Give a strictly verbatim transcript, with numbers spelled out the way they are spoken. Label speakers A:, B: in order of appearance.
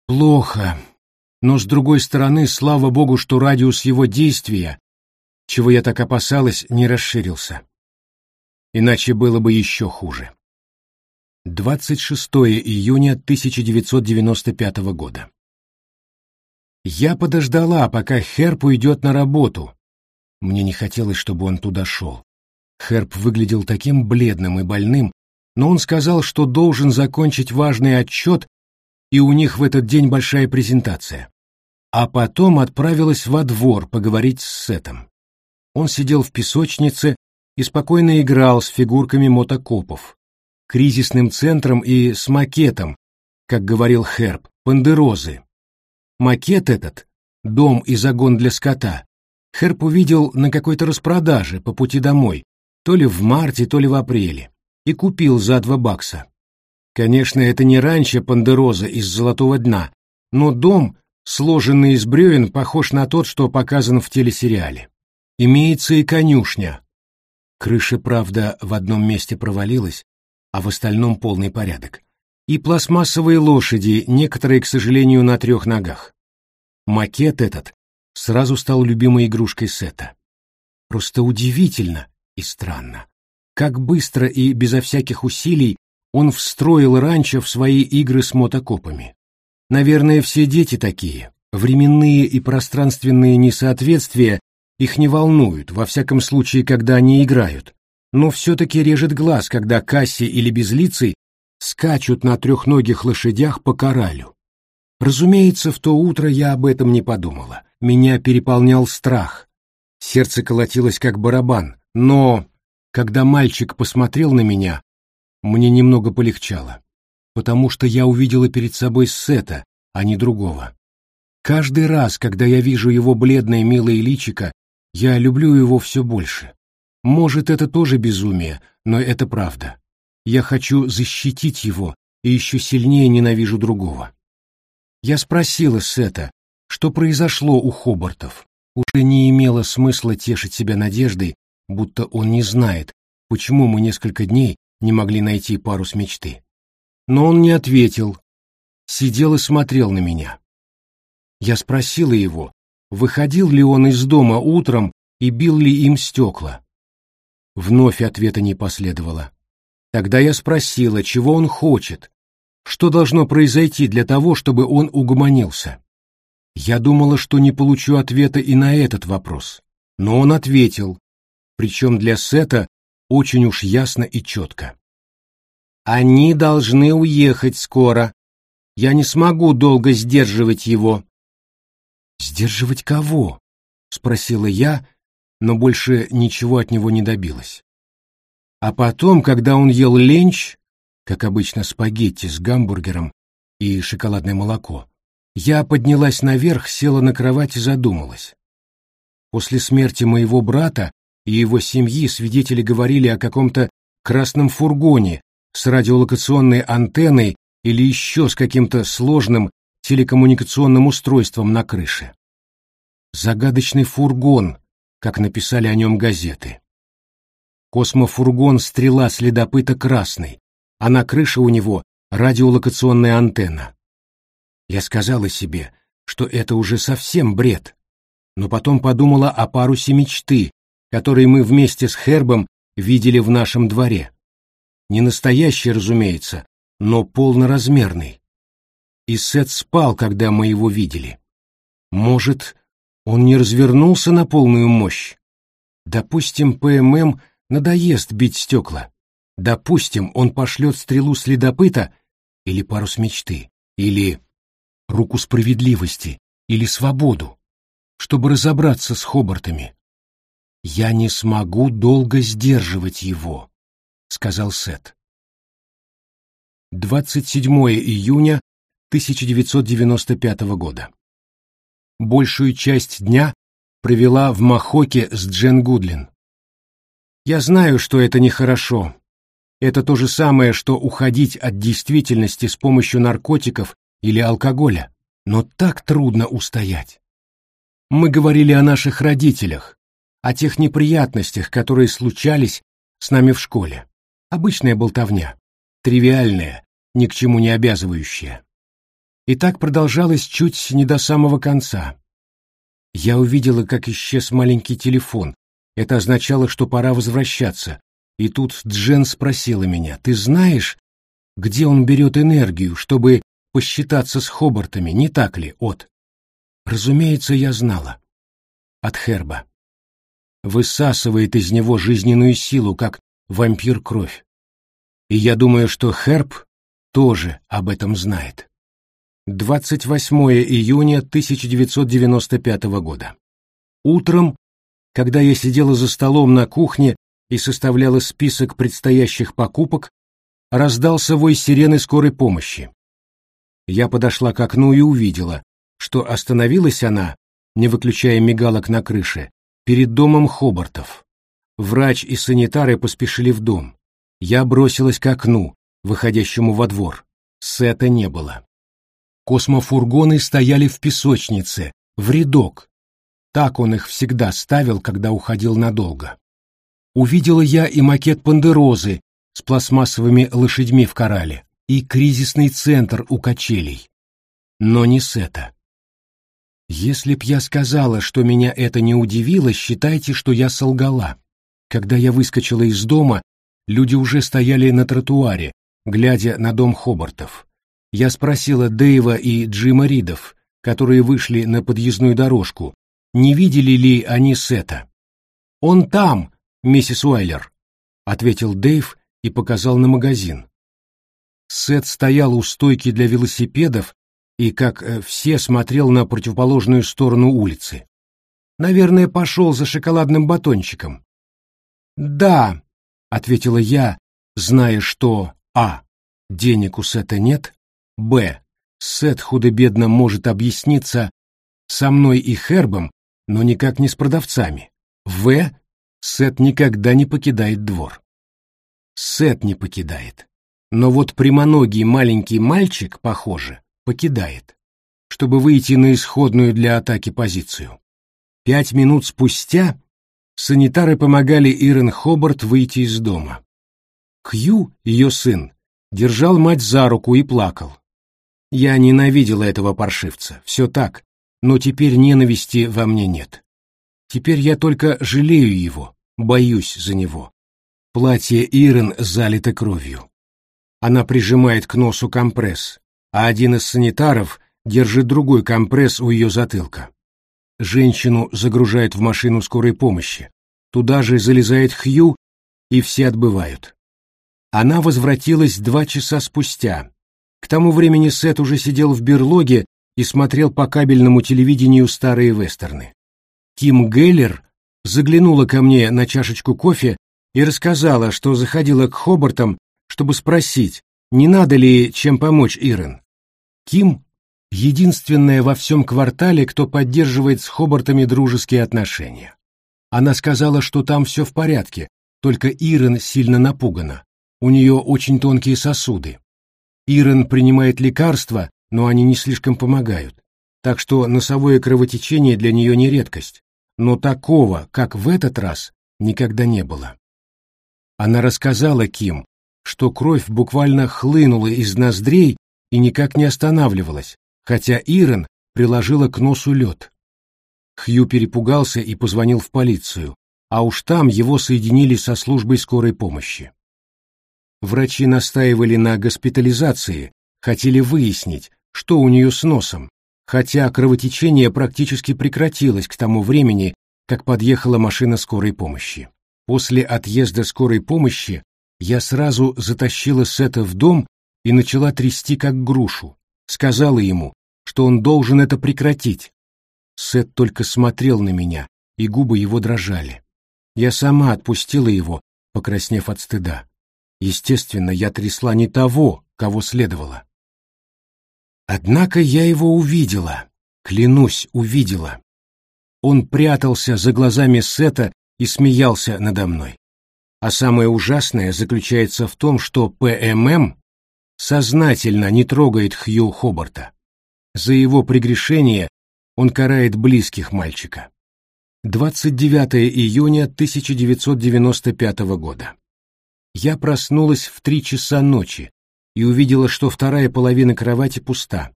A: Плохо. Но, с другой стороны, слава богу, что радиус его действия, чего я так опасалась, не расширился. Иначе было бы еще хуже. двадцать шестого июня тысяча девятьсот девяносто пятого года. Я подождала, пока Херб уйдет на работу. Мне не хотелось, чтобы он туда шел. Херб выглядел таким бледным и больным, но он сказал, что должен закончить важный отчет, и у них в этот день большая презентация. А потом отправилась во двор поговорить с Сетом. Он сидел в песочнице и спокойно играл с фигурками мотокопов, кризисным центром и с макетом, как говорил Херб, пандерозы. Макет этот, дом и загон для скота, Херб увидел на какой-то распродаже по пути домой, то ли в марте, то ли в апреле, и купил за два бакса. Конечно, это не ранчо Пандероза из золотого дна, но дом, сложенный из бревен, похож на тот, что показан в телесериале. Имеется и конюшня. Крыша, правда, в одном месте провалилась, а в остальном полный порядок. И пластмассовые лошади, некоторые, к сожалению, на трех ногах. Макет этот сразу стал любимой игрушкой Сета. Просто удивительно и странно, как быстро и безо всяких усилий он встроил ранчо в свои игры с мотокопами. Наверное, все дети такие. Временные и пространственные несоответствия их не волнуют, во всяком случае, когда они играют. Но все-таки режет глаз, когда Касси или Безлицый скачут на трехногих лошадях по кораллю. Разумеется, в то утро я об этом не подумала. Меня переполнял страх. Сердце колотилось как барабан, но, когда мальчик посмотрел на меня, мне немного полегчало, потому что я увидела перед собой Сета, а не другого. Каждый раз, когда я вижу его бледное милое личико, я люблю его все больше. Может, это тоже безумие, но это правда. Я хочу защитить его и еще сильнее ненавижу другого. Я спросила Сета, что произошло у Хобартов. Уже не имело смысла тешить себя надеждой, будто он не знает, почему мы несколько дней не могли найти парус мечты. Но он не ответил, сидел и смотрел на меня. Я спросила его, выходил ли он из дома утром и бил ли им стекла. Вновь ответа не последовало. Тогда я спросила, чего он хочет, что должно произойти для того, чтобы он угомонился. Я думала, что не получу ответа и на этот вопрос, но он ответил, причем для Сета очень уж ясно и четко. «Они должны уехать скоро. Я не смогу долго сдерживать его». «Сдерживать кого?» — спросила я, но больше ничего от него не добилась. А потом, когда он ел ленч, как обычно спагетти с гамбургером и шоколадное молоко, я поднялась наверх, села на кровать и задумалась. После смерти моего брата и его семьи свидетели говорили о каком-то красном фургоне с радиолокационной антенной или еще с каким-то сложным телекоммуникационным устройством на крыше. Загадочный фургон, как написали о нем газеты. Космофургон «Стрела следопыта» красный, а на крыше у него радиолокационная антенна. Я сказала себе, что это уже совсем бред, но потом подумала о парусе мечты, который мы вместе с Хербом видели в нашем дворе. Не настоящий, разумеется, но полноразмерный. И Сет спал, когда мы его видели. Может, он не развернулся на полную мощь? Допустим, ПММ надоест бить стекла. Допустим, он пошлет стрелу следопыта или парус мечты, или руку справедливости, или свободу, чтобы разобраться с Хобартами. «Я не смогу долго сдерживать его», — сказал Сет. двадцать седьмого июня тысяча девятьсот девяносто пятого года. Большую часть дня провела в Махоке с Джен Гудлин. Я знаю, что это нехорошо. Это то же самое, что уходить от действительности с помощью наркотиков или алкоголя, но так трудно устоять. Мы говорили о наших родителях, о тех неприятностях, которые случались с нами в школе. Обычная болтовня, тривиальная, ни к чему не обязывающая. И так продолжалось чуть не до самого конца. Я увидела, как исчез маленький телефон. Это означало, что пора возвращаться. И тут Джен спросила меня: «Ты знаешь, где он берет энергию, чтобы посчитаться с Хобартами, не так ли, От?» Разумеется, я знала. От Херба. Высасывает из него жизненную силу, как вампир кровь. И я думаю, что Херб тоже об этом знает. двадцать восьмое июня тысяча девятьсот девяносто пятого года. Утром, когда я сидела за столом на кухне и составляла список предстоящих покупок, раздался вой сирены скорой помощи. Я подошла к окну и увидела, что остановилась она, не выключая мигалок на крыше, перед домом Хобартов. Врач и санитары поспешили в дом. Я бросилась к окну, выходящему во двор. Сета не было. Космофургоны стояли в песочнице, в рядок. Так он их всегда ставил, когда уходил надолго. Увидела я и макет Пандерозы с пластмассовыми лошадьми в корале, и кризисный центр у качелей. Но не Сета. Если б я сказала, что меня это не удивило, считайте, что я солгала. Когда я выскочила из дома, люди уже стояли на тротуаре, глядя на дом Хобартов. Я спросила Дэйва и Джима Ридов, которые вышли на подъездную дорожку, не видели ли они Сета. «Он там, миссис Уайлер», — ответил Дэйв и показал на магазин. Сет стоял у стойки для велосипедов и, как все, смотрел на противоположную сторону улицы. Наверное, пошел за шоколадным батончиком. «Да», — ответила я, зная, что а. денег у Сета нет, б. Сет худо-бедно может объясниться со мной и Хербом, но никак не с продавцами, в. Сет никогда не покидает двор. Сет не покидает, но вот прямоногий маленький мальчик, похоже, покидает, чтобы выйти на исходную для атаки позицию. Пять минут спустя санитары помогали Ирен Хобарт выйти из дома. Хью, ее сын, держал мать за руку и плакал. Я ненавидела этого паршивца, все так, но теперь ненависти во мне нет. Теперь я только жалею его, боюсь за него. Платье Ирен залито кровью. Она прижимает к носу компресс, а один из санитаров держит другой компресс у ее затылка. Женщину загружают в машину скорой помощи. Туда же залезает Хью, и все отбывают. Она возвратилась два часа спустя. К тому времени Сет уже сидел в берлоге и смотрел по кабельному телевидению старые вестерны. Ким Геллер заглянула ко мне на чашечку кофе и рассказала, что заходила к Хобартам, чтобы спросить, не надо ли чем помочь Ирен. Ким — единственная во всем квартале, кто поддерживает с Хобартами дружеские отношения. Она сказала, что там все в порядке, только Ирен сильно напугана. У нее очень тонкие сосуды. Ирен принимает лекарства, но они не слишком помогают. Так что носовое кровотечение для нее не редкость. Но такого, как в этот раз, никогда не было. Она рассказала Ким, что кровь буквально хлынула из ноздрей и никак не останавливалась, хотя Ирен приложила к носу лед. Хью перепугался и позвонил в полицию, а уж там его соединили со службой скорой помощи. Врачи настаивали на госпитализации, хотели выяснить, что у нее с носом, хотя кровотечение практически прекратилось к тому времени, как подъехала машина скорой помощи. После отъезда скорой помощи я сразу затащила Сета в дом и начала трясти как грушу, сказала ему, что он должен это прекратить. Сет только смотрел на меня, и губы его дрожали. Я сама отпустила его, покраснев от стыда. Естественно, я трясла не того, кого следовало. Однако я его увидела, клянусь, увидела. Он прятался за глазами Сета и смеялся надо мной. А самое ужасное заключается в том, что ПММ сознательно не трогает Хью Хобарта. За его прегрешение он карает близких мальчика. двадцать девятое июня тысяча девятьсот девяносто пятого года. Я проснулась в три часа ночи и увидела, что вторая половина кровати пуста.